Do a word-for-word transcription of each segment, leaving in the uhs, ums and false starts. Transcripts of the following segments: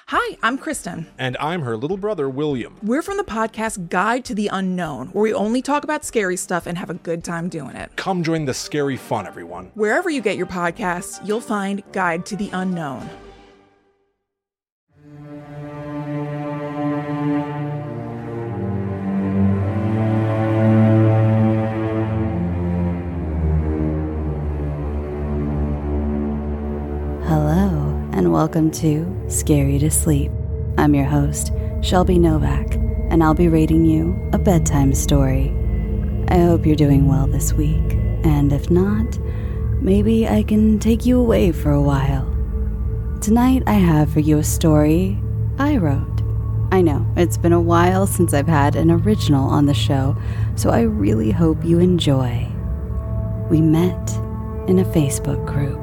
Hi, I'm Kristen. And I'm her little brother, William. We're from the podcast Guide to the Unknown, where we only talk about scary stuff and have a good time doing it. Come join the scary fun, everyone. Wherever you get your podcasts, you'll find Guide to the Unknown. Hello, and welcome to Scary to Sleep. I'm your host, Shelby Novak, and I'll be reading you a bedtime story. I hope you're doing well this week, and if not, maybe I can take you away for a while. Tonight I have for you a story I wrote. I know, it's been a while since I've had an original on the show, so I really hope you enjoy. We met in a Facebook group.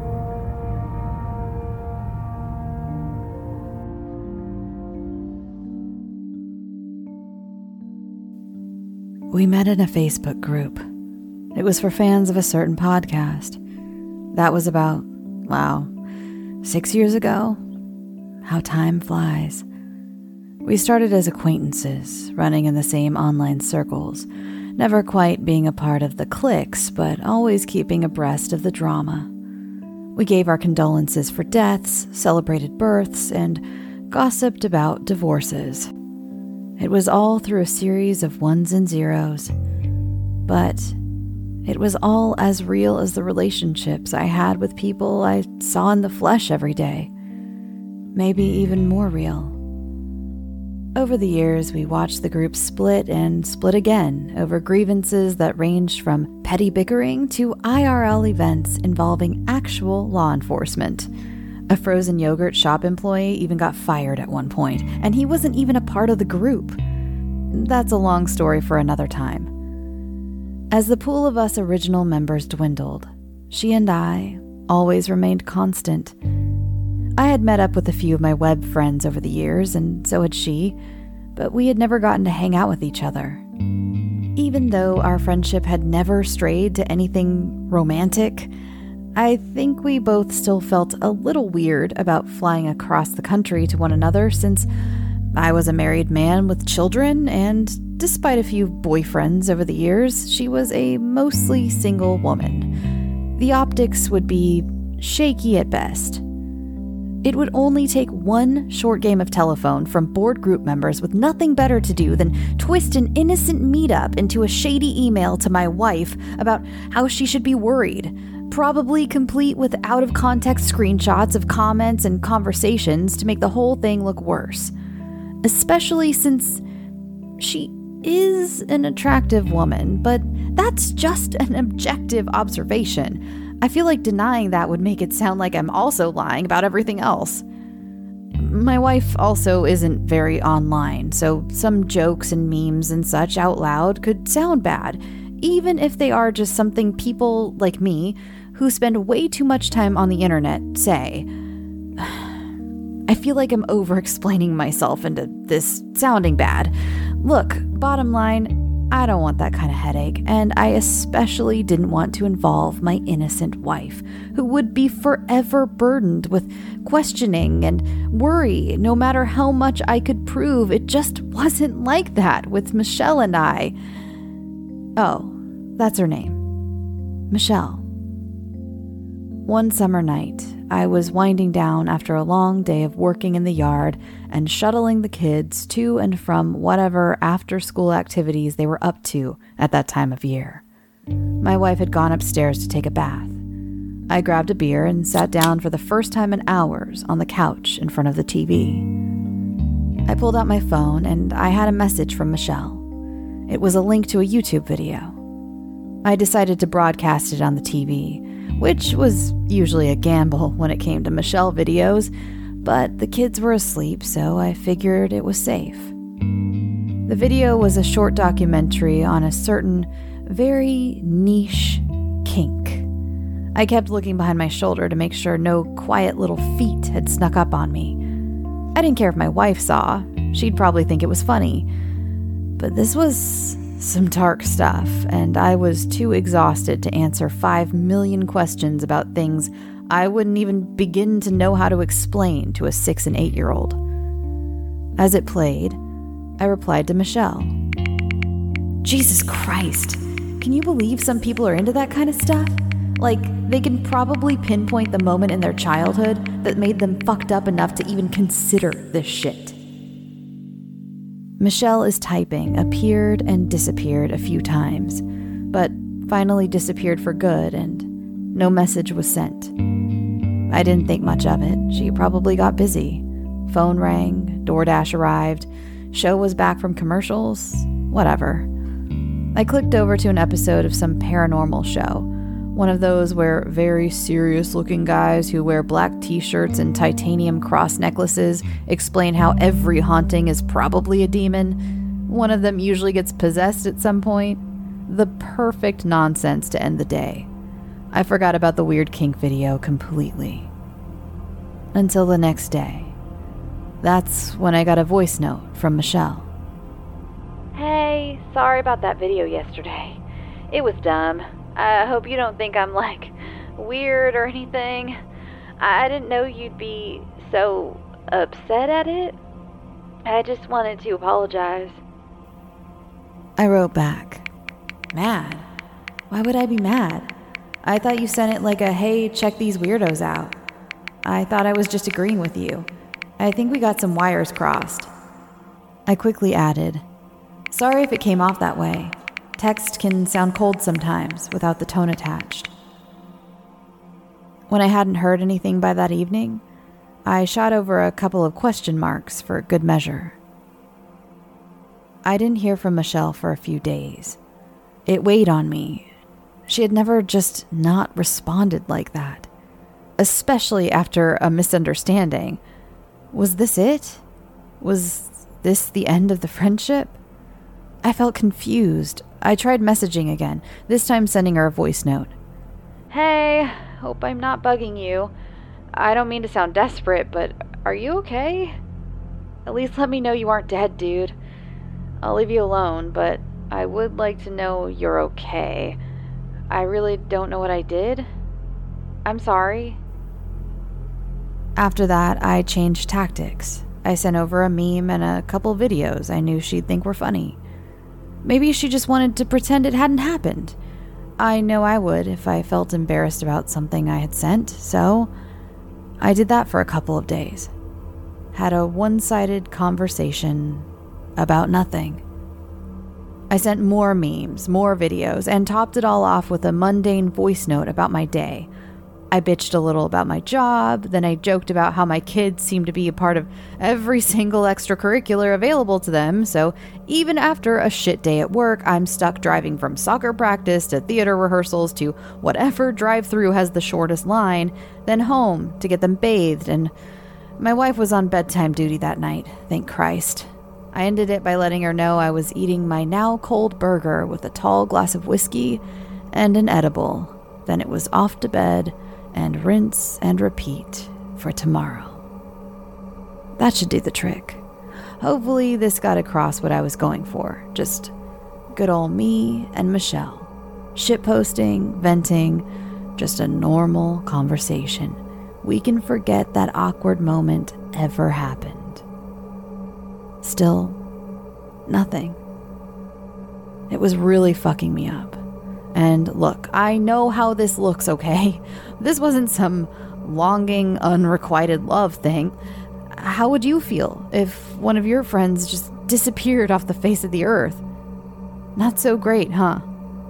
We met in a Facebook group. It was for fans of a certain podcast. That was about, wow, six years ago? How time flies. We started as acquaintances, running in the same online circles, never quite being a part of the cliques, but always keeping abreast of the drama. We gave our condolences for deaths, celebrated births, and gossiped about divorces. It was all through a series of ones and zeros, but it was all as real as the relationships I had with people I saw in the flesh every day, maybe even more real. Over the years, we watched the group split and split again over grievances that ranged from petty bickering to I R L events involving actual law enforcement. A frozen yogurt shop employee even got fired at one point, and he wasn't even a part of the group. That's a long story for another time. As the pool of us original members dwindled, she and I always remained constant. I had met up with a few of my web friends over the years, and so had she, but we had never gotten to hang out with each other. Even though our friendship had never strayed to anything romantic, I think we both still felt a little weird about flying across the country to one another, since I was a married man with children, and despite a few boyfriends over the years, she was a mostly single woman. The optics would be shaky at best. It would only take one short game of telephone from bored group members with nothing better to do than twist an innocent meetup into a shady email to my wife about how she should be worried, probably complete with out-of-context screenshots of comments and conversations to make the whole thing look worse. Especially since she is an attractive woman, but that's just an objective observation. I feel like denying that would make it sound like I'm also lying about everything else. My wife also isn't very online, so some jokes and memes and such out loud could sound bad, even if they are just something people like me, who spend way too much time on the internet, say. I feel like I'm over-explaining myself into this sounding bad. Look, bottom line, I don't want that kind of headache, and I especially didn't want to involve my innocent wife, who would be forever burdened with questioning and worry, no matter how much I could prove it just wasn't like that with Michelle and I. Oh, that's her name. Michelle. One summer night, I was winding down after a long day of working in the yard and shuttling the kids to and from whatever after-school activities they were up to at that time of year. My wife had gone upstairs to take a bath. I grabbed a beer and sat down for the first time in hours on the couch in front of the T V. I pulled out my phone and I had a message from Michelle. It was a link to a YouTube video. I decided to broadcast it on the T V, which was usually a gamble when it came to Michelle videos, but the kids were asleep, so I figured it was safe. The video was a short documentary on a certain, very niche kink. I kept looking behind my shoulder to make sure no quiet little feet had snuck up on me. I didn't care if my wife saw. She'd probably think it was funny. But this was some dark stuff, and I was too exhausted to answer five million questions about things I wouldn't even begin to know how to explain to a six and eight year old. As it played, I replied to Michelle. Jesus Christ, can you believe some people are into that kind of stuff? Like, they can probably pinpoint the moment in their childhood that made them fucked up enough to even consider this shit. Michelle is typing, appeared and disappeared a few times, but finally disappeared for good and no message was sent. I didn't think much of it. She probably got busy. Phone rang, DoorDash arrived, show was back from commercials, whatever. I clicked over to an episode of some paranormal show, one of those where very serious-looking guys who wear black t-shirts and titanium cross necklaces explain how every haunting is probably a demon. One of them usually gets possessed at some point. The perfect nonsense to end the day. I forgot about the weird kink video completely. Until the next day. That's when I got a voice note from Michelle. Hey, sorry about that video yesterday. It was dumb. I hope you don't think I'm, like, weird or anything. I didn't know you'd be so upset at it. I just wanted to apologize. I wrote back. Mad? Why would I be mad? I thought you sent it like a, hey, check these weirdos out. I thought I was just agreeing with you. I think we got some wires crossed. I quickly added, sorry if it came off that way. Text can sound cold sometimes without the tone attached. When I hadn't heard anything by that evening, I shot over a couple of question marks for good measure. I didn't hear from Michelle for a few days. It weighed on me. She had never just not responded like that, especially after a misunderstanding. Was this it? Was this the end of the friendship? I felt confused. I tried messaging again, this time sending her a voice note. Hey, hope I'm not bugging you. I don't mean to sound desperate, but are you okay? At least let me know you aren't dead, dude. I'll leave you alone, but I would like to know you're okay. I really don't know what I did. I'm sorry. After that, I changed tactics. I sent over a meme and a couple videos I knew she'd think were funny. Maybe she just wanted to pretend it hadn't happened. I know I would if I felt embarrassed about something I had sent, so I did that for a couple of days. Had a one-sided conversation about nothing. I sent more memes, more videos, and topped it all off with a mundane voice note about my day. I bitched a little about my job, then I joked about how my kids seem to be a part of every single extracurricular available to them, so even after a shit day at work, I'm stuck driving from soccer practice to theater rehearsals to whatever drive-through has the shortest line, then home to get them bathed, and my wife was on bedtime duty that night, thank Christ. I ended it by letting her know I was eating my now cold burger with a tall glass of whiskey and an edible. Then it was off to bed and rinse and repeat for tomorrow. That should do the trick. Hopefully this got across what I was going for. Just good old me and Michelle. Shitposting, venting, just a normal conversation. We can forget that awkward moment ever happened. Still, nothing. It was really fucking me up. And look, I know how this looks, okay? This wasn't some longing, unrequited love thing. How would you feel if one of your friends just disappeared off the face of the earth? Not so great, huh?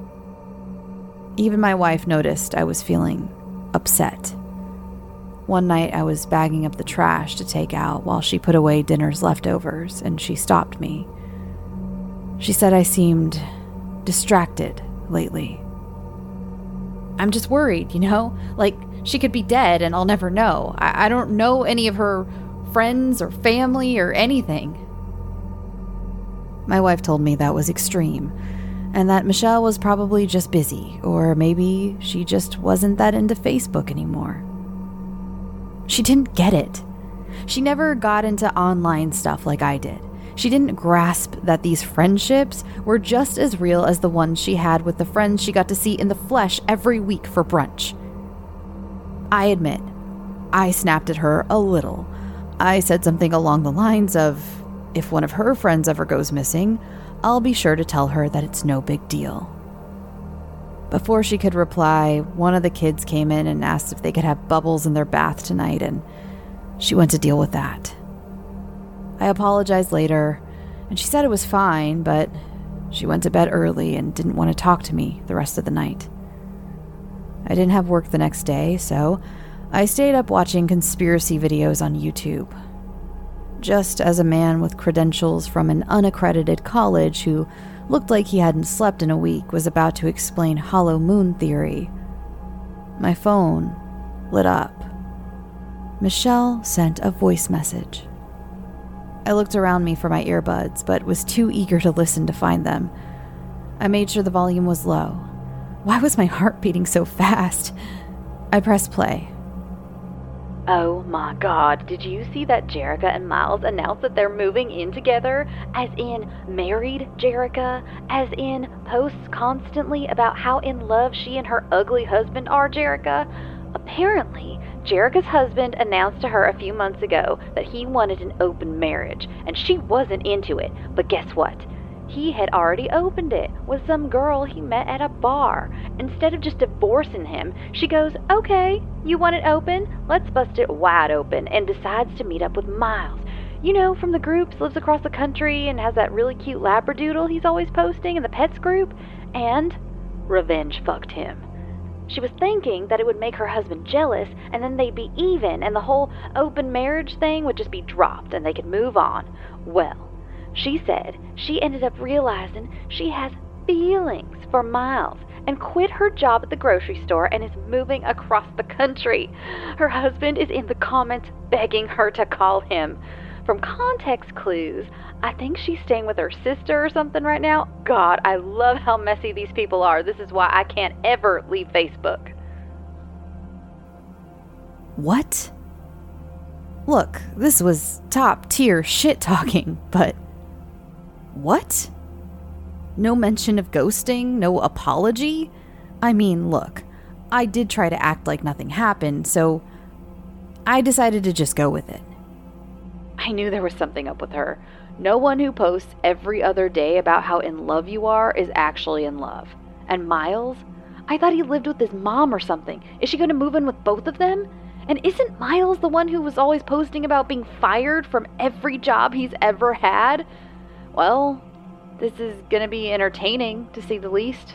Even my wife noticed I was feeling upset. One night I was bagging up the trash to take out while she put away dinner's leftovers, and she stopped me. She said I seemed distracted lately. I'm just worried, you know? Like, she could be dead and I'll never know. I, I don't know any of her friends or family or anything. My wife told me that was extreme, and that Michelle was probably just busy, or maybe she just wasn't that into Facebook anymore. She didn't get it. She never got into online stuff like I did. She didn't grasp that these friendships were just as real as the ones she had with the friends she got to see in the flesh every week for brunch. I admit, I snapped at her a little. I said something along the lines of, if one of her friends ever goes missing, I'll be sure to tell her that it's no big deal. Before she could reply, one of the kids came in and asked if they could have Bubbles in their bath tonight, and she went to deal with that. I apologized later, and she said it was fine, but she went to bed early and didn't want to talk to me the rest of the night. I didn't have work the next day, so I stayed up watching conspiracy videos on YouTube. Just as a man with credentials from an unaccredited college who looked like he hadn't slept in a week was about to explain hollow moon theory, my phone lit up. Michelle sent a voice message. I looked around me for my earbuds, but was too eager to listen to find them. I made sure the volume was low. Why was my heart beating so fast? I pressed play. Oh my god, did you see that Jerrica and Miles announced that they're moving in together? As in married Jerrica? As in posts constantly about how in love she and her ugly husband are, Jerrica? Apparently, Jerrica's husband announced to her a few months ago that he wanted an open marriage, and she wasn't into it. But guess what? He had already opened it with some girl he met at a bar. Instead of just divorcing him, she goes, okay, you want it open? Let's bust it wide open, and decides to meet up with Miles. You know, from the groups, lives across the country and has that really cute labradoodle he's always posting in the pets group. And revenge fucked him. She was thinking that it would make her husband jealous, and then they'd be even, and the whole open marriage thing would just be dropped, and they could move on. Well, she said she ended up realizing she has feelings for Miles and quit her job at the grocery store and is moving across the country. Her husband is in the comments begging her to call him. From context clues, I think she's staying with her sister or something right now. God, I love how messy these people are. This is why I can't ever leave Facebook. What? Look, this was top-tier shit-talking, but... what? No mention of ghosting? No apology? I mean, look, I did try to act like nothing happened, so I decided to just go with it. I knew there was something up with her. No one who posts every other day about how in love you are is actually in love. And Miles? I thought he lived with his mom or something. Is she going to move in with both of them? And isn't Miles the one who was always posting about being fired from every job he's ever had? Well, this is going to be entertaining, to say the least.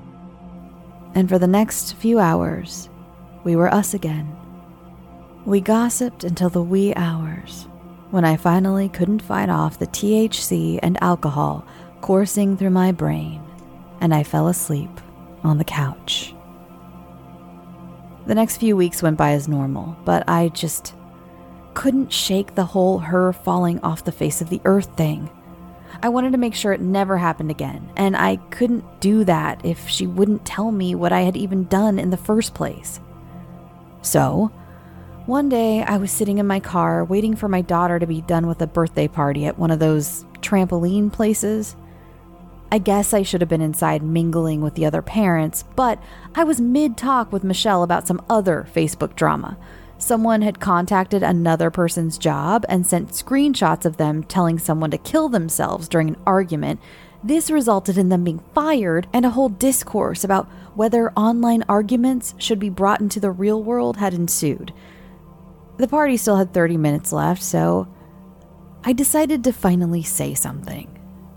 And for the next few hours, we were us again. We gossiped until the wee hours, when I finally couldn't fight off the T H C and alcohol coursing through my brain, and I fell asleep on the couch. The next few weeks went by as normal, but I just couldn't shake the whole her falling off the face of the earth thing. I wanted to make sure it never happened again, and I couldn't do that if she wouldn't tell me what I had even done in the first place. So, one day I was sitting in my car waiting for my daughter to be done with a birthday party at one of those trampoline places. I guess I should have been inside mingling with the other parents, but I was mid-talk with Michelle about some other Facebook drama. Someone had contacted another person's job and sent screenshots of them telling someone to kill themselves during an argument. This resulted in them being fired, and a whole discourse about whether online arguments should be brought into the real world had ensued. The party still had thirty minutes left, so I decided to finally say something.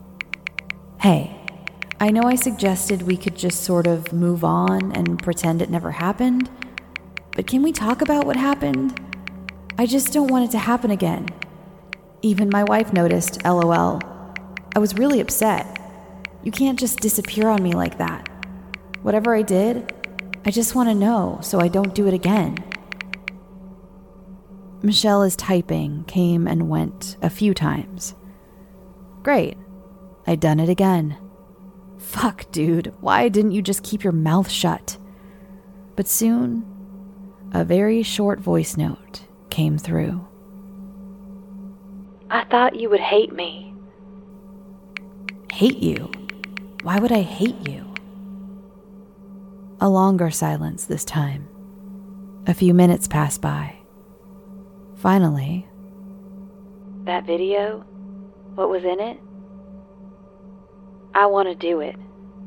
Hey, I know I suggested we could just sort of move on and pretend it never happened, but can we talk about what happened? I just don't want it to happen again. Even my wife noticed, LOL. I was really upset. You can't just disappear on me like that. Whatever I did, I just want to know so I don't do it again. Michelle is typing, came and went a few times. Great. I'd done it again. Fuck, dude. Why didn't you just keep your mouth shut? But soon, a very short voice note came through. I thought you would hate me. Hate you? Why would I hate you? A longer silence this time. A few minutes pass by. Finally, That video? What was in it? I want to do it.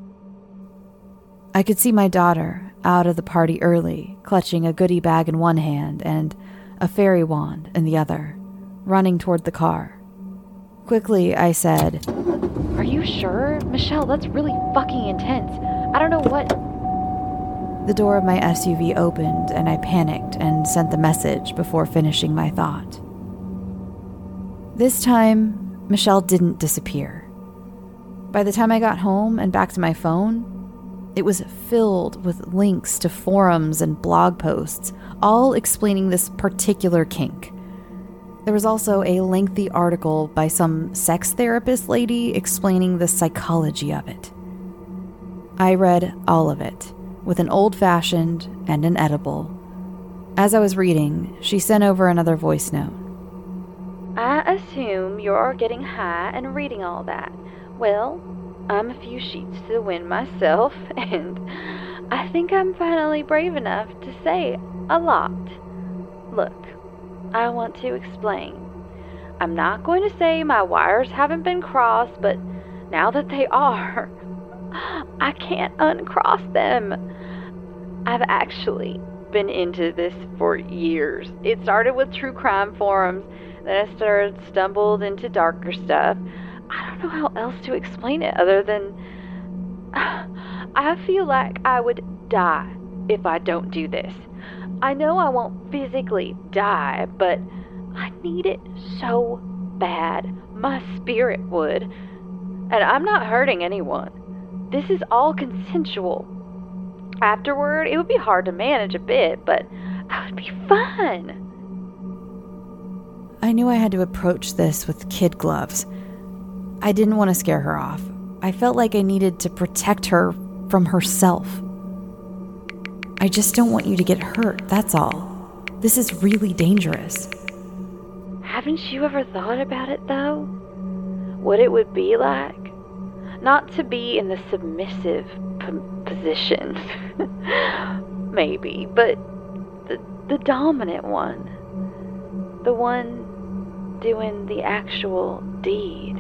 I could see my daughter out of the party early, clutching a goodie bag in one hand and a fairy wand in the other, running toward the car. Quickly, I said, Are you sure? Michelle, that's really fucking intense. I don't know what... The door of my S U V opened and I panicked and sent the message before finishing my thought. This time, Michelle didn't disappear. By the time I got home and back to my phone, it was filled with links to forums and blog posts, all explaining this particular kink. There was also a lengthy article by some sex therapist lady explaining the psychology of it. I read all of it, with an old-fashioned and an edible. As I was reading, she sent over another voice note. I assume you're getting high and reading all that. Well, I'm a few sheets to the wind myself, and I think I'm finally brave enough to say a lot. Look, I want to explain. I'm not going to say my wires haven't been crossed, but now that they are, I can't uncross them. I've actually been into this for years. It started with true crime forums, then I started stumbled into darker stuff. I don't know how else to explain it other than I feel like I would die if I don't do this. I know I won't physically die, but I need it so bad. My spirit would. And I'm not hurting anyone. This is all consensual. Afterward, it would be hard to manage a bit, but that would be fun. I knew I had to approach this with kid gloves. I didn't want to scare her off. I felt like I needed to protect her from herself. I just don't want you to get hurt, that's all. This is really dangerous. Haven't you ever thought about it, though? What it would be like? Not to be in the submissive p- position. Maybe, but the, the dominant one. The one doing the actual deed.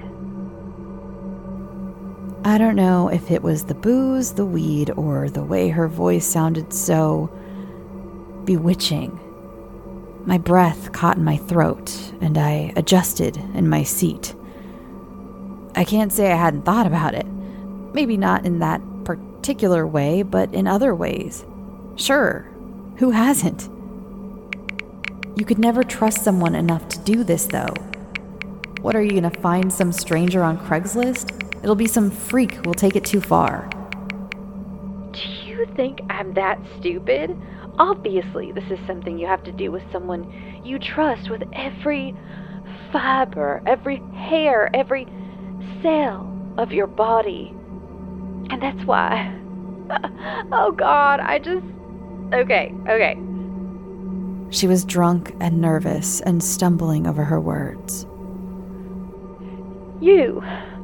I don't know if it was the booze, the weed, or the way her voice sounded so bewitching. My breath caught in my throat, and I adjusted in my seat. I can't say I hadn't thought about it. Maybe not in that particular way, but in other ways. Sure, who hasn't? You could never trust someone enough to do this, though. What, are you gonna find some stranger on Craigslist? It'll be some freak who'll take it too far. Do you think I'm that stupid? Obviously, this is something you have to do with someone you trust with every fiber, every hair, every cell of your body. And that's why... oh God, I just... Okay, okay. She was drunk and nervous and stumbling over her words. You.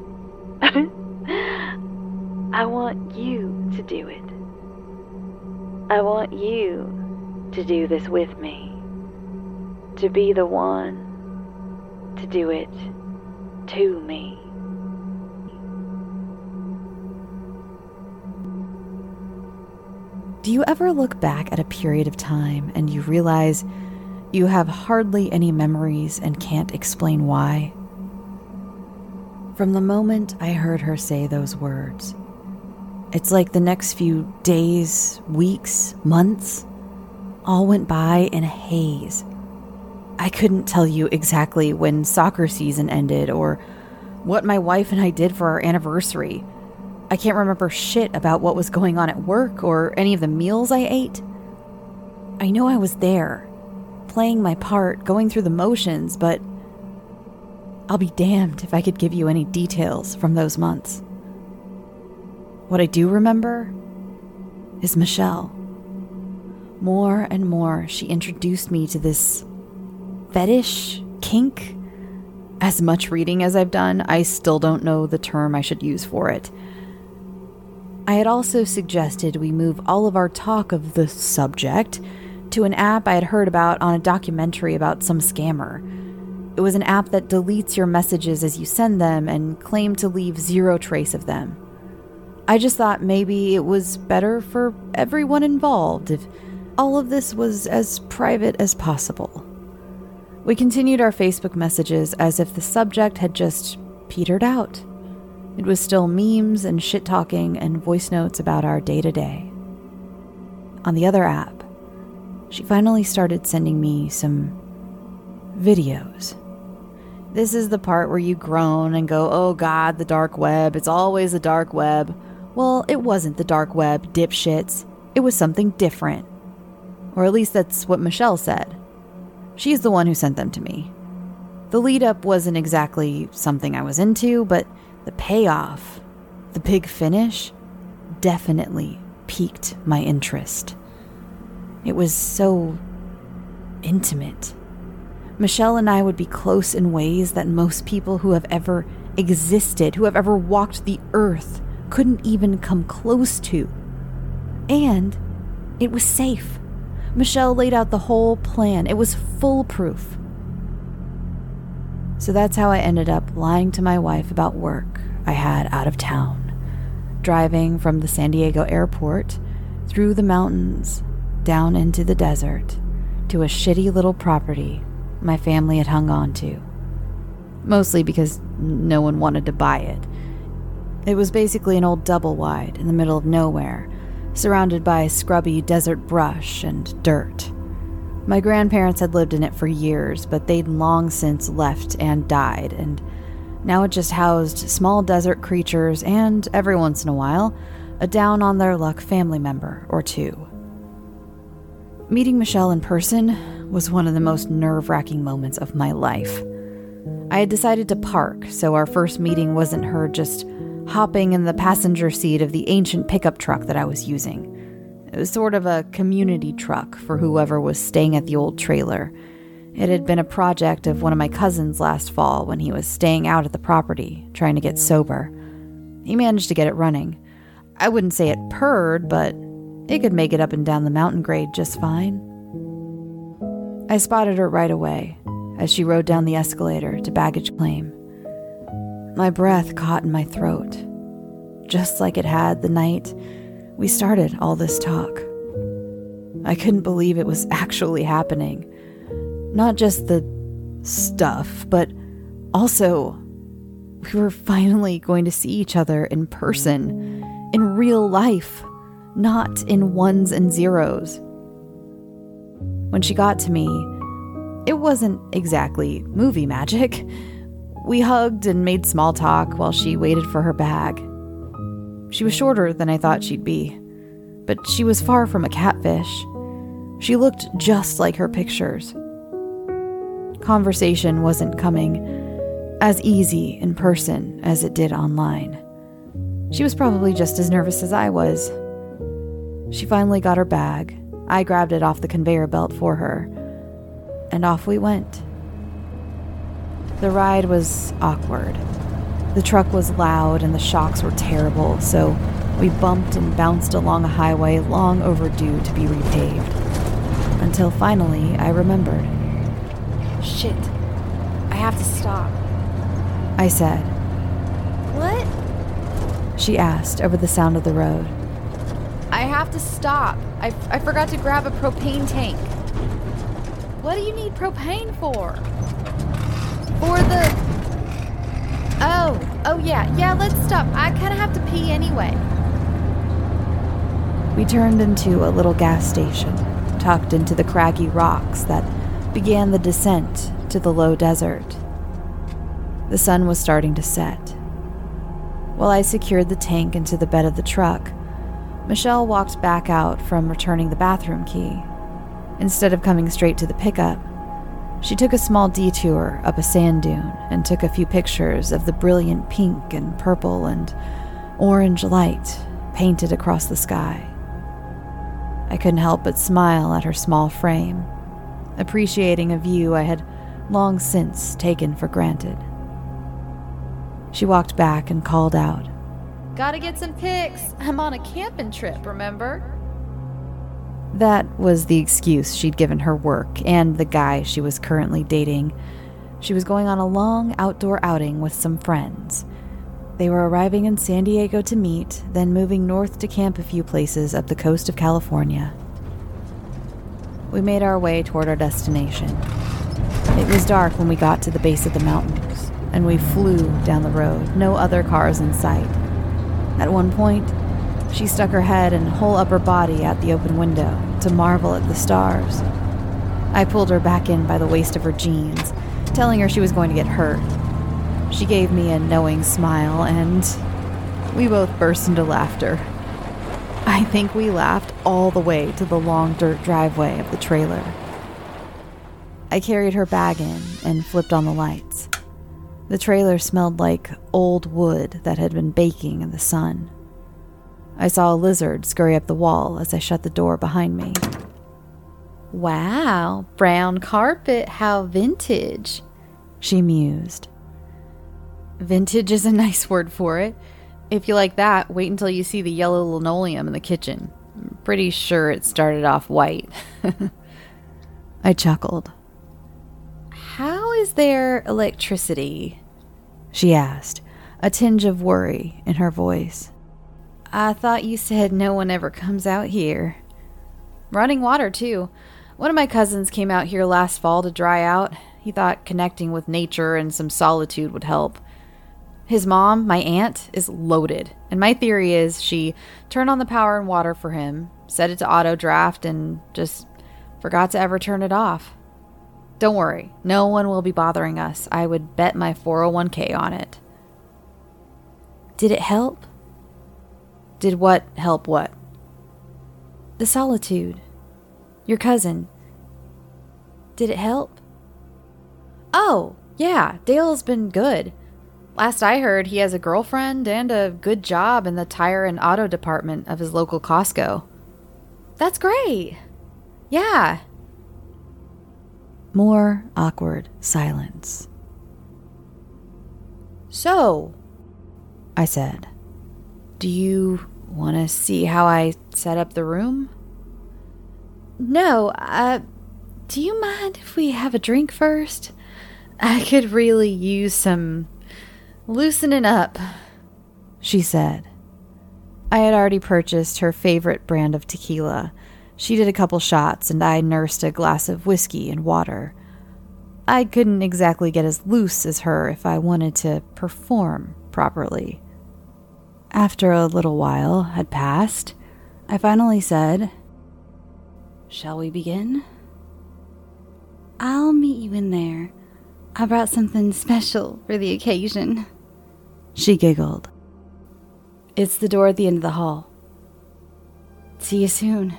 I want you to do it. I want you to do this with me. To be the one to do it to me. Do you ever look back at a period of time and you realize you have hardly any memories and can't explain why? From the moment I heard her say those words, it's like the next few days, weeks, months, all went by in a haze. I couldn't tell you exactly when soccer season ended or what my wife and I did for our anniversary. I can't remember shit about what was going on at work or any of the meals I ate. I know I was there, playing my part, going through the motions, but I'll be damned if I could give you any details from those months. What I do remember is Michelle. More and more, she introduced me to this fetish, kink. As much reading as I've done, I still don't know the term I should use for it. I had also suggested we move all of our talk of the subject to an app I had heard about on a documentary about some scammer. It was an app that deletes your messages as you send them and claimed to leave zero trace of them. I just thought maybe it was better for everyone involved if all of this was as private as possible. We continued our Facebook messages as if the subject had just petered out. It was still memes and shit-talking and voice notes about our day-to-day. On the other app, she finally started sending me some videos. This is the part where you groan and go, oh God, the dark web, it's always the dark web. Well, it wasn't the dark web, dipshits. It was something different. Or at least that's what Michelle said. She's the one who sent them to me. The lead-up wasn't exactly something I was into, but the payoff, the big finish, definitely piqued my interest. It was so intimate. Michelle and I would be close in ways that most people who have ever existed, who have ever walked the earth, couldn't even come close to. And it was safe. Michelle laid out the whole plan. It was foolproof. So that's how I ended up lying to my wife about work I had out of town, driving from the San Diego airport, through the mountains, down into the desert, to a shitty little property my family had hung on to. Mostly because no one wanted to buy it. It was basically an old double-wide in the middle of nowhere, surrounded by scrubby desert brush and dirt. My grandparents had lived in it for years, but they'd long since left and died, and now it just housed small desert creatures and, every once in a while, a down-on-their-luck family member or two. Meeting Michelle in person was one of the most nerve-wracking moments of my life. I had decided to park, so our first meeting wasn't her just hopping in the passenger seat of the ancient pickup truck that I was using. It was sort of a community truck for whoever was staying at the old trailer. It had been a project of one of my cousins last fall when he was staying out at the property, trying to get sober. He managed to get it running. I wouldn't say it purred, but it could make it up and down the mountain grade just fine. I spotted her right away as she rode down the escalator to baggage claim. My breath caught in my throat, just like it had the night we started all this talk. I couldn't believe it was actually happening. Not just the stuff, but also we were finally going to see each other in person, in real life, not in ones and zeros. When she got to me, it wasn't exactly movie magic. We hugged and made small talk while she waited for her bag. She was shorter than I thought she'd be, but she was far from a catfish. She looked just like her pictures. Conversation wasn't coming as easy in person as it did online. She was probably just as nervous as I was. She finally got her bag. I grabbed it off the conveyor belt for her, and off we went. The ride was awkward. The truck was loud and the shocks were terrible, so we bumped and bounced along a highway long overdue to be repaved. Until finally, I remembered. Shit. I have to stop. I said. What? She asked over the sound of the road. I have to stop. I, I forgot to grab a propane tank. What do you need propane for? For the... Oh, oh yeah, yeah, let's stop. I kind of have to pee anyway. We turned into a little gas station, tucked into the craggy rocks that began the descent to the low desert. The sun was starting to set. While I secured the tank into the bed of the truck, Michelle walked back out from returning the bathroom key. Instead of coming straight to the pickup, she took a small detour up a sand dune and took a few pictures of the brilliant pink and purple and orange light painted across the sky. I couldn't help but smile at her small frame, appreciating a view I had long since taken for granted. She walked back and called out, Gotta get some pics. I'm on a camping trip, remember? That was the excuse she'd given her work and the guy she was currently dating. She was going on a long outdoor outing with some friends. They were arriving in San Diego to meet, then moving north to camp a few places up the coast of California. We made our way toward our destination. It was dark when we got to the base of the mountains, and we flew down the road, no other cars in sight. At one point, she stuck her head and whole upper body out the open window to marvel at the stars. I pulled her back in by the waist of her jeans, telling her she was going to get hurt. She gave me a knowing smile, and we both burst into laughter. I think we laughed all the way to the long dirt driveway of the trailer. I carried her bag in and flipped on the lights. The trailer smelled like old wood that had been baking in the sun. I saw a lizard scurry up the wall as I shut the door behind me. Wow, brown carpet, how vintage, she mused. Vintage is a nice word for it. If you like that, wait until you see the yellow linoleum in the kitchen. I'm pretty sure it started off white. I chuckled. How is there electricity? She asked, a tinge of worry in her voice. I thought you said no one ever comes out here. Running water, too. One of my cousins came out here last fall to dry out. He thought connecting with nature and some solitude would help. His mom, my aunt, is loaded, and my theory is she turned on the power and water for him, set it to auto draft, and just forgot to ever turn it off. Don't worry, no one will be bothering us. I would bet my four oh one k on it. Did it help? Did what help what? The solitude. Your cousin. Did it help? Oh, yeah, Dale's been good. Last I heard, he has a girlfriend and a good job in the tire and auto department of his local Costco. That's great. Yeah. More awkward silence. So, I said, do you want to see how I set up the room? No, uh, do you mind if we have a drink first? I could really use some loosening up, she said. I had already purchased her favorite brand of tequila. She did a couple shots, and I nursed a glass of whiskey and water. I couldn't exactly get as loose as her if I wanted to perform properly. After a little while had passed, I finally said, "Shall we begin?" "I'll meet you in there. I brought something special for the occasion." She giggled. "It's the door at the end of the hall. See you soon."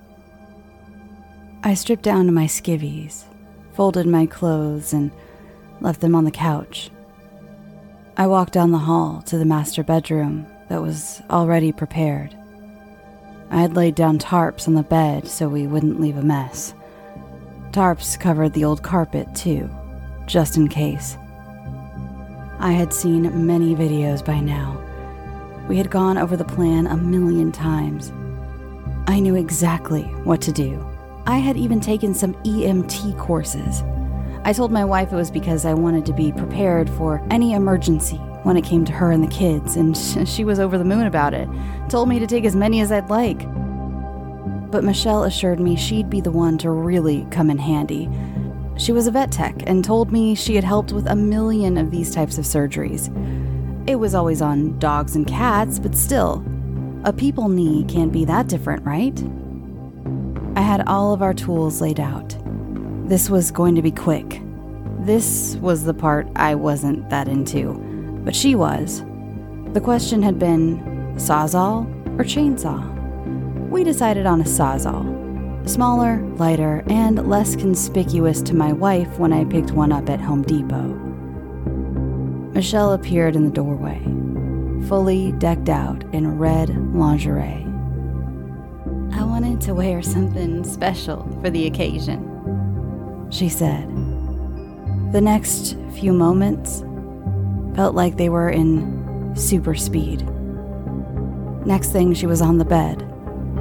I stripped down to my skivvies, folded my clothes, and left them on the couch. I walked down the hall to the master bedroom that was already prepared. I had laid down tarps on the bed so we wouldn't leave a mess. Tarps covered the old carpet, too, just in case. I had seen many videos by now. We had gone over the plan a million times. I knew exactly what to do. I had even taken some E M T courses. I told my wife it was because I wanted to be prepared for any emergency when it came to her and the kids, and she was over the moon about it, told me to take as many as I'd like. But Michelle assured me she'd be the one to really come in handy. She was a vet tech and told me she had helped with a million of these types of surgeries. It was always on dogs and cats, but still, a people knee can't be that different, right? I had all of our tools laid out. This was going to be quick. This was the part I wasn't that into, but she was. The question had been, Sawzall or chainsaw? We decided on a Sawzall. Smaller, lighter, and less conspicuous to my wife when I picked one up at Home Depot. Michelle appeared in the doorway, fully decked out in red lingerie. "I wanted to wear something special for the occasion," she said. The next few moments felt like they were in super speed. Next thing, she was on the bed,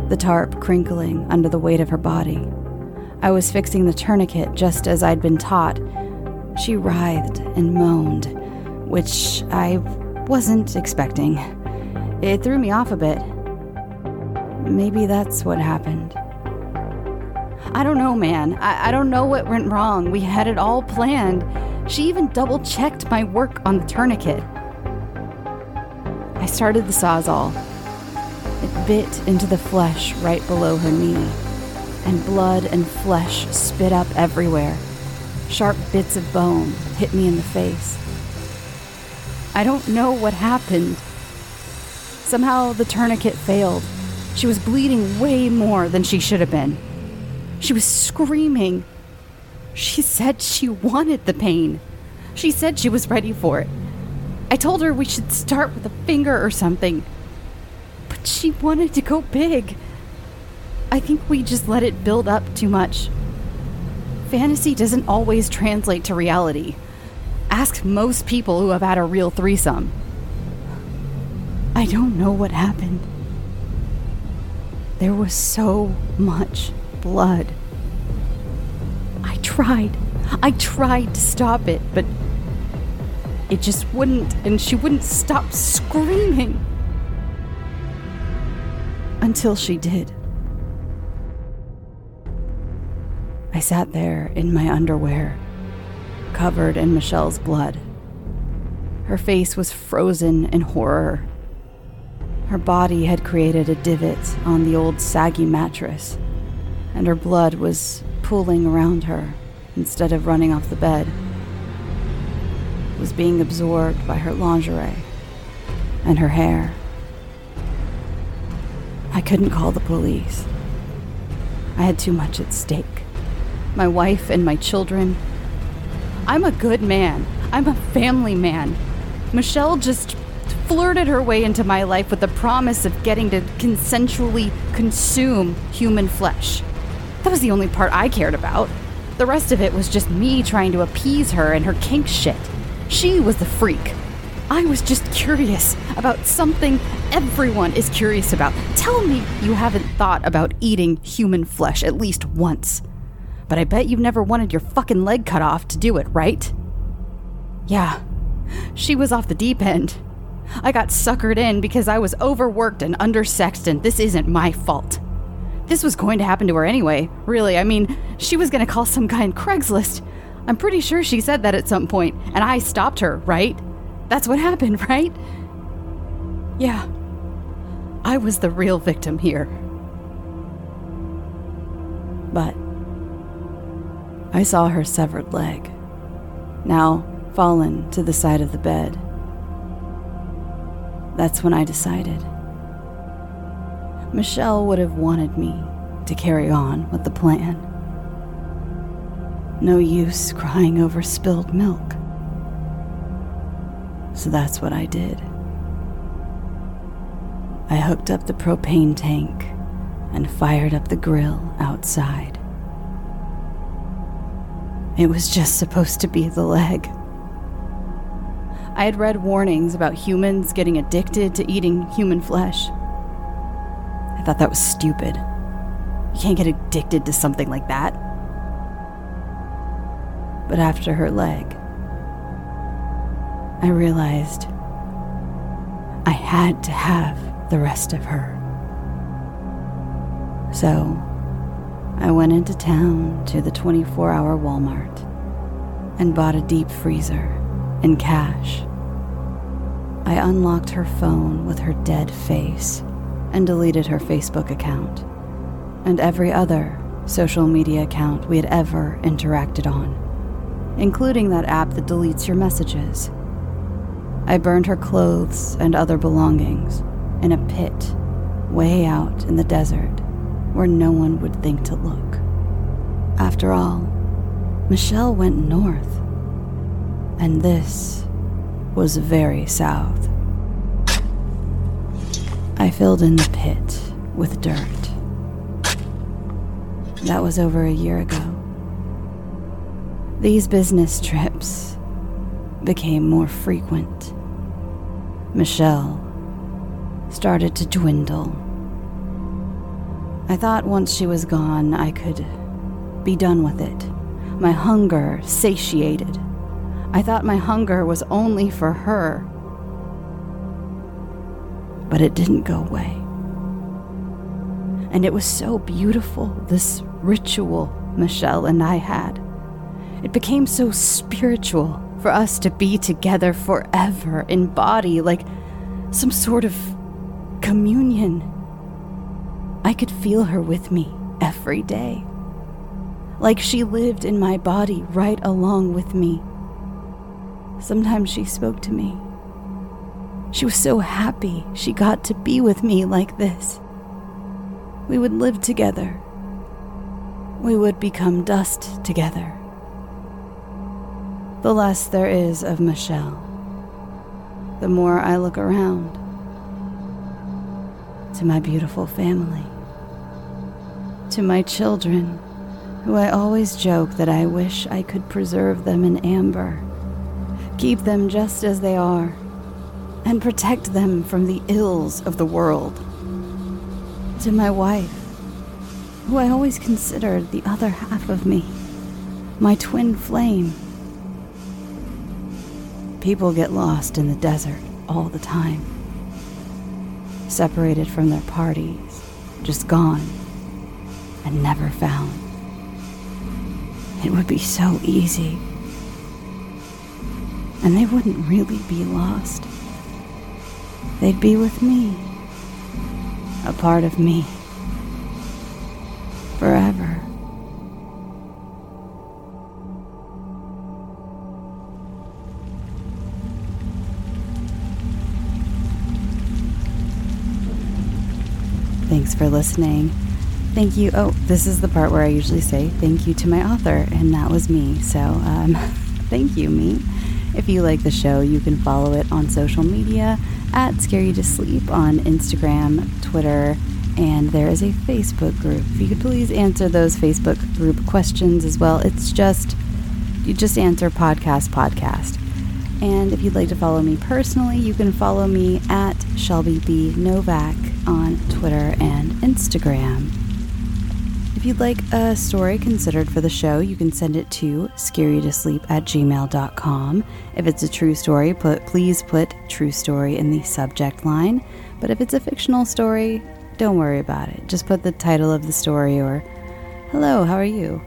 the tarp crinkling under the weight of her body. I was fixing the tourniquet just as I'd been taught. She writhed and moaned, which I wasn't expecting. It threw me off a bit. Maybe that's what happened. I don't know, man. I, I don't know what went wrong. We had it all planned. She even double-checked my work on the tourniquet. I started the Sawzall. It bit into the flesh right below her knee, and blood and flesh spit up everywhere. Sharp bits of bone hit me in the face. I don't know what happened. Somehow the tourniquet failed. She was bleeding way more than she should have been. She was screaming. She said she wanted the pain. She said she was ready for it. I told her we should start with a finger or something. But she wanted to go big. I think we just let it build up too much. Fantasy doesn't always translate to reality. Ask most people who have had a real threesome. I don't know what happened. There was so much blood. I tried. I tried to stop it, but it just wouldn't, and she wouldn't stop screaming. Until she did. I sat there in my underwear, covered in Michelle's blood. Her face was frozen in horror. Her body had created a divot on the old saggy mattress, and her blood was pooling around her instead of running off the bed. It was being absorbed by her lingerie and her hair. I couldn't call the police. I had too much at stake. My wife and my children. I'm a good man. I'm a family man. Michelle just flirted her way into my life with the promise of getting to consensually consume human flesh. That was the only part I cared about. The rest of it was just me trying to appease her and her kink shit. She was the freak. I was just curious about something everyone is curious about. Tell me you haven't thought about eating human flesh at least once. But I bet you've never wanted your fucking leg cut off to do it, right? Yeah, she was off the deep end. I got suckered in because I was overworked and undersexed, and this isn't my fault. This was going to happen to her anyway, really. I mean, she was going to call some guy on Craigslist. I'm pretty sure she said that at some point, and I stopped her, right? That's what happened, right? Yeah, I was the real victim here. But I saw her severed leg, now fallen to the side of the bed. That's when I decided. Michelle would have wanted me to carry on with the plan. No use crying over spilled milk. So that's what I did. I hooked up the propane tank and fired up the grill outside. It was just supposed to be the leg. I had read warnings about humans getting addicted to eating human flesh. I thought that was stupid. You can't get addicted to something like that. But after her leg, I realized I had to have the rest of her. So I went into town to the twenty-four hour Walmart and bought a deep freezer in cash. I unlocked her phone with her dead face and deleted her Facebook account and every other social media account we had ever interacted on, including that app that deletes your messages. I burned her clothes and other belongings in a pit way out in the desert where no one would think to look. After all, Michelle went north, and this was very south. I filled in the pit with dirt. That was over a year ago. These business trips became more frequent. Michelle started to dwindle. I thought once she was gone, I could be done with it. My hunger satiated. I thought my hunger was only for her. But it didn't go away. And it was so beautiful, this ritual Michelle and I had. It became so spiritual for us to be together forever in body, like some sort of communion. I could feel her with me every day. Like she lived in my body right along with me. Sometimes she spoke to me. She was so happy she got to be with me like this. We would live together. We would become dust together. The less there is of Michelle, the more I look around to my beautiful family, to my children, who I always joke that I wish I could preserve them in amber, keep them just as they are, and protect them from the ills of the world. To my wife, who I always considered the other half of me, my twin flame. People get lost in the desert all the time, separated from their parties, just gone and never found. It would be so easy, and they wouldn't really be lost. They'd be with me, a part of me, forever. Thanks for listening. Thank you. Oh, this is the part where I usually say thank you to my author, and that was me. So, um, thank you, me. If you like the show, you can follow it on social media at Scary to Sleep on Instagram, Twitter, and there is a Facebook group. If you could please answer those Facebook group questions as well. It's just, you just answer podcast, podcast. And if you'd like to follow me personally, you can follow me at Shelby B. Novak on Twitter and Instagram. If you'd like a story considered for the show, you can send it to scarytosleep at gmail dot com. If it's a true story, put, please put true story in the subject line. But if it's a fictional story, don't worry about it. Just put the title of the story or, hello, how are you?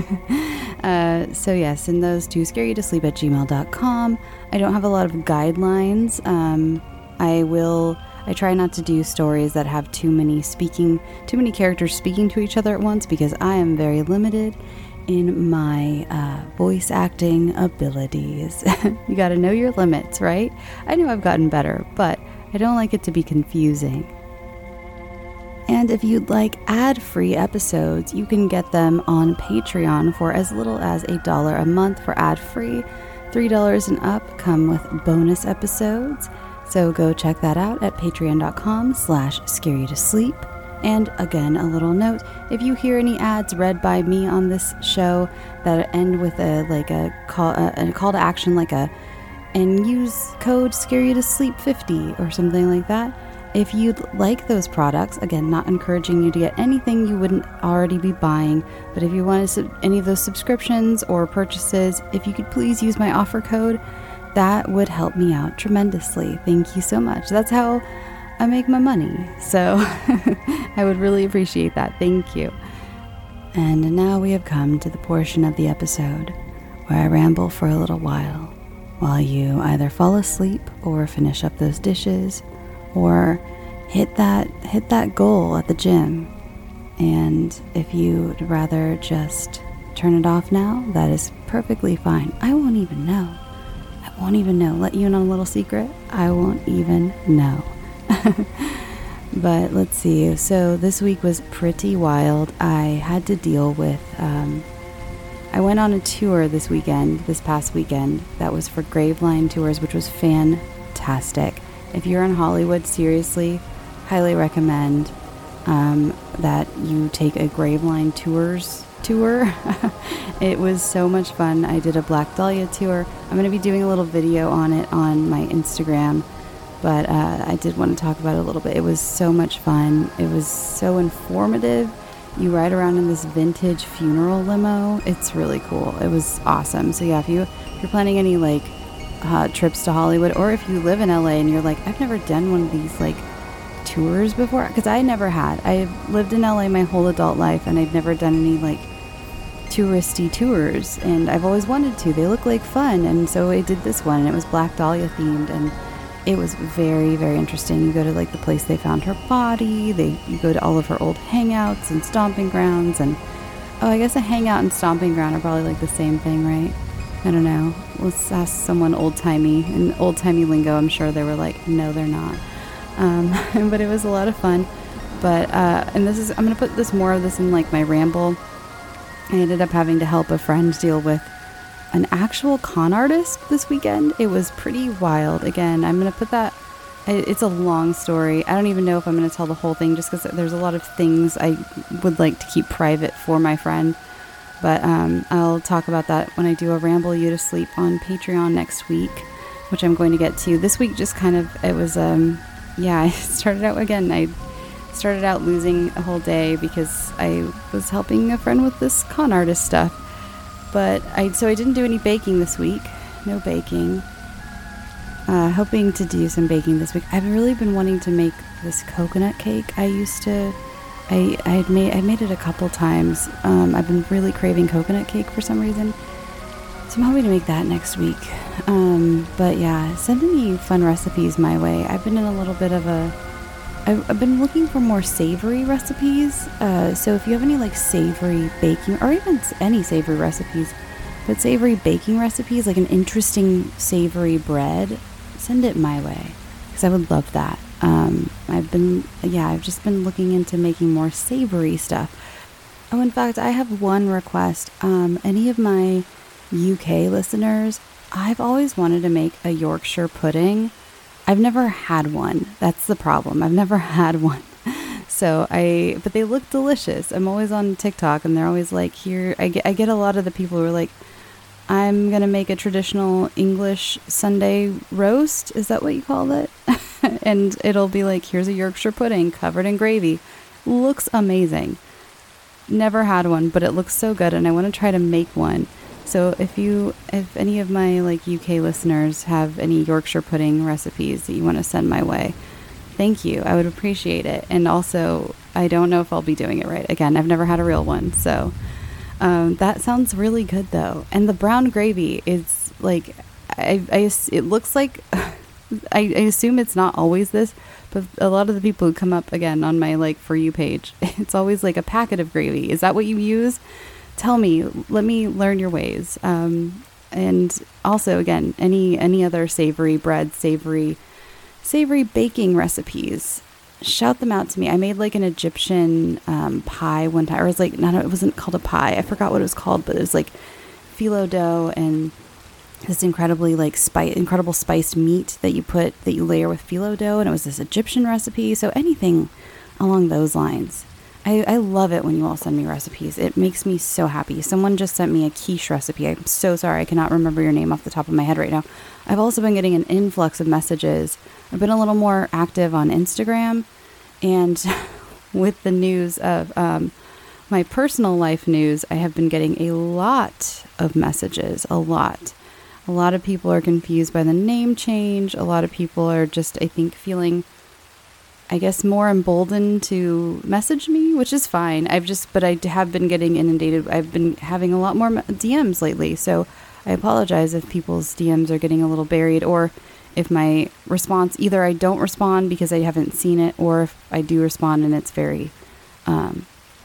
uh, so yeah, send those to scarytosleep at gmail dot com. I don't have a lot of guidelines. Um, I will... I try not to do stories that have too many speaking, too many characters speaking to each other at once because I am very limited in my uh, voice acting abilities. You gotta know your limits, right? I know I've gotten better, but I don't like it to be confusing. And if you'd like ad-free episodes, you can get them on Patreon for as little as a dollar a month for ad-free. three dollars and up come with bonus episodes. So go check that out at patreon.com slash scarytosleep. And again, a little note, if you hear any ads read by me on this show that end with a like a call, a, a call to action like a, and use code scarytosleep fifty or something like that, if you'd like those products, again, not encouraging you to get anything you wouldn't already be buying, but if you want to, any of those subscriptions or purchases, if you could please use my offer code, that would help me out tremendously. Thank you so much. That's how I make my money. So I would really appreciate that. Thank you. And now we have come to the portion of the episode where I ramble for a little while, while you either fall asleep or finish up those dishes or hit that hit that goal at the gym. And if you'd rather just turn it off now, that is perfectly fine. I won't even know. I won't even know. Let you in on a little secret. I won't even know. But let's see. So this week was pretty wild. I had to deal with, um, I went on a tour this weekend, this past weekend, that was for Graveline Tours, which was fantastic. If you're in Hollywood, seriously, highly recommend um, that you take a Graveline Tours tour. It was so much fun. I did a Black Dahlia tour. I'm going to be doing a little video on it on my Instagram but uh, I did want to talk about it a little bit. It was so much fun. It was so informative. You ride around in this vintage funeral limo. It's really cool. It was awesome. So yeah, if, you, if you're planning any like uh, trips to Hollywood, or if you live in L A and you're like, I've never done one of these like tours before, because I never had. I lived in L A my whole adult life, and I'd never done any like touristy tours, and I've always wanted to. They look like fun, and so I did this one, and it was Black Dahlia themed, and it was very, very interesting. You go to like the place they found her body. They you go to all of her old hangouts and stomping grounds, and oh, I guess a hangout and stomping ground are probably like the same thing, right? I don't know. Let's ask someone old-timey. In old-timey lingo, I'm sure they were like, no, they're not. Um, but it was a lot of fun. But uh, and this is I'm gonna put this more of this in like my ramble. I ended up having to help a friend deal with an actual con artist this weekend. It was pretty wild. Again, I'm going to put that, it's a long story. I don't even know if I'm going to tell the whole thing, just because there's a lot of things I would like to keep private for my friend. But um, I'll talk about that when I do a Ramble You to Sleep on Patreon next week, which I'm going to get to. This week just kind of, it was, um, yeah, I started out again. I started out losing a whole day because I was helping a friend with this con artist stuff. But I, so I didn't do any baking this week. No baking. Uh, hoping to do some baking this week. I've really been wanting to make this coconut cake. I used to, I I had made I made it a couple times. Um, I've been really craving coconut cake for some reason. So I'm hoping to make that next week. Um, but yeah, send any fun recipes my way. I've been in a little bit of a I've been looking for more savory recipes, uh, so if you have any like savory baking, or even any savory recipes, but savory baking recipes, like an interesting savory bread, send it my way, because I would love that. Um, I've been, yeah, I've just been looking into making more savory stuff. Oh, in fact, I have one request. Um, any of my U K listeners, I've always wanted to make a Yorkshire pudding. I've never had one. That's the problem. I've never had one. So I, but they look delicious. I'm always on TikTok and they're always like, here, I get, I get a lot of the people who are like, I'm going to make a traditional English Sunday roast. Is that what you call it? And it'll be like, here's a Yorkshire pudding covered in gravy. Looks amazing. Never had one, but it looks so good. And I want to try to make one. So if you, if any of my like U K listeners have any Yorkshire pudding recipes that you want to send my way, thank you. I would appreciate it. And also, I don't know if I'll be doing it right. Again, I've never had a real one. So um, that sounds really good though. And the brown gravy is like, I, I it looks like, I, I assume it's not always this, but a lot of the people who come up again on my like For You page, it's always like a packet of gravy. Is that what you use? Tell me, let me learn your ways. Um, and also, again, any any other savory bread, savory, savory baking recipes, shout them out to me. I made like an Egyptian um, pie one time. Or it was like, no, no, it wasn't called a pie. I forgot what it was called, but it was like phyllo dough and this incredibly like spice, incredible spiced meat that you put, that you layer with phyllo dough. And it was this Egyptian recipe. So anything along those lines. I, I love it when you all send me recipes. It makes me so happy. Someone just sent me a quiche recipe. I'm so sorry. I cannot remember your name off the top of my head right now. I've also been getting an influx of messages. I've been a little more active on Instagram. And with the news of um, my personal life news, I have been getting a lot of messages. A lot. A lot of people are confused by the name change. A lot of people are just, I think, feeling... I guess more emboldened to message me, which is fine. I've just, but I have been getting inundated. I've been having a lot more D Ms lately. So I apologize if people's D Ms are getting a little buried, or if my response, either I don't respond because I haven't seen it, or if I do respond and it's very um,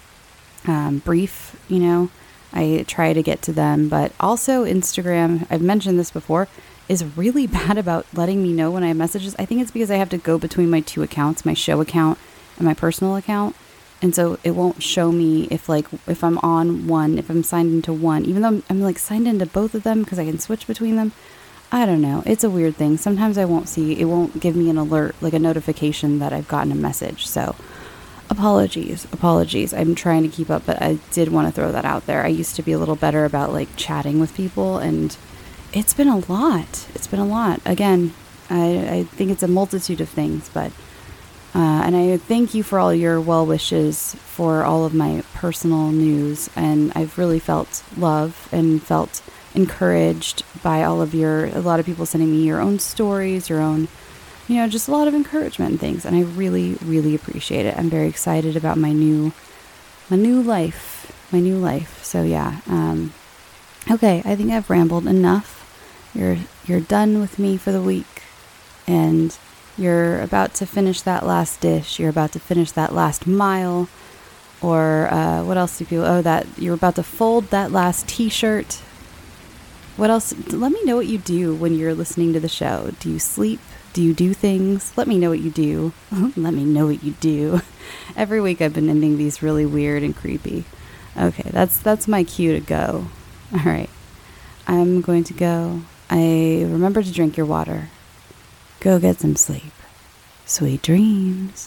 um, brief, you know, I try to get to them. But also Instagram, I've mentioned this before, is really bad about letting me know when I have messages. I think it's because I have to go between my two accounts, my show account and my personal account. And so it won't show me if like, if I'm on one, if I'm signed into one, even though I'm, I'm like signed into both of them because I can switch between them. I don't know. It's a weird thing. Sometimes I won't see, it won't give me an alert, like a notification that I've gotten a message. So apologies, apologies. I'm trying to keep up, but I did want to throw that out there. I used to be a little better about like chatting with people, and it's been a lot. It's been a lot. Again, I, I think it's a multitude of things, but uh, and I thank you for all your well wishes for all of my personal news, and I've really felt love and felt encouraged by all of your, a lot of people sending me your own stories, your own, you know, just a lot of encouragement and things, and I really, really appreciate it. I'm very excited about my new, my new life, my new life. So yeah, um, okay, I think I've rambled enough. You're you're done with me for the week, and you're about to finish that last dish. You're about to finish that last mile, or uh, what else do people? Oh, that you're about to fold that last T-shirt. What else? Let me know what you do when you're listening to the show. Do you sleep? Do you do things? Let me know what you do. Let me know what you do. Every week I've been ending these really weird and creepy. Okay, that's that's my cue to go. All right, I'm going to go. I remember to drink your water. Go get some sleep. Sweet dreams.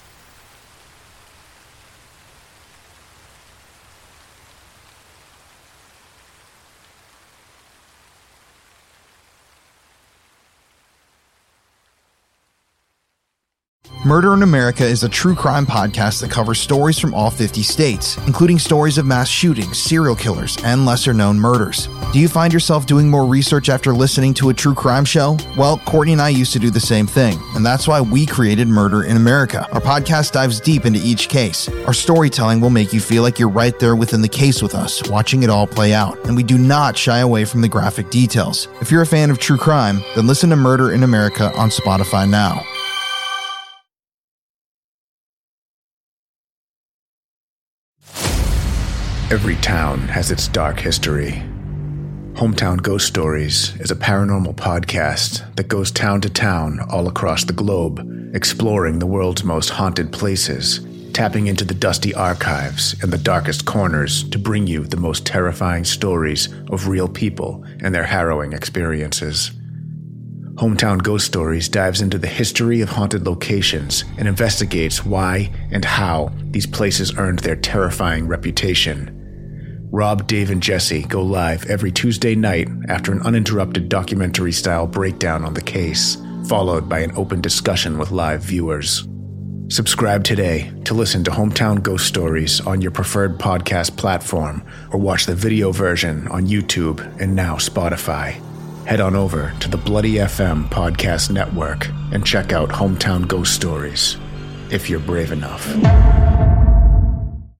Murder in America is a true crime podcast that covers stories from all fifty states, including stories of mass shootings, serial killers, and lesser-known murders. Do you find yourself doing more research after listening to a true crime show? Well, Courtney and I used to do the same thing, and that's why we created Murder in America. Our podcast dives deep into each case. Our storytelling will make you feel like you're right there within the case with us, watching it all play out, and we do not shy away from the graphic details. If you're a fan of true crime, then listen to Murder in America on Spotify now. Every town has its dark history. Hometown Ghost Stories is a paranormal podcast that goes town to town all across the globe, exploring the world's most haunted places, tapping into the dusty archives and the darkest corners to bring you the most terrifying stories of real people and their harrowing experiences. Hometown Ghost Stories dives into the history of haunted locations and investigates why and how these places earned their terrifying reputation. Rob, Dave, and Jesse go live every Tuesday night after an uninterrupted documentary-style breakdown on the case, followed by an open discussion with live viewers. Subscribe today to listen to Hometown Ghost Stories on your preferred podcast platform, or watch the video version on YouTube and now Spotify. Head on over to the Bloody F M Podcast Network and check out Hometown Ghost Stories, if you're brave enough.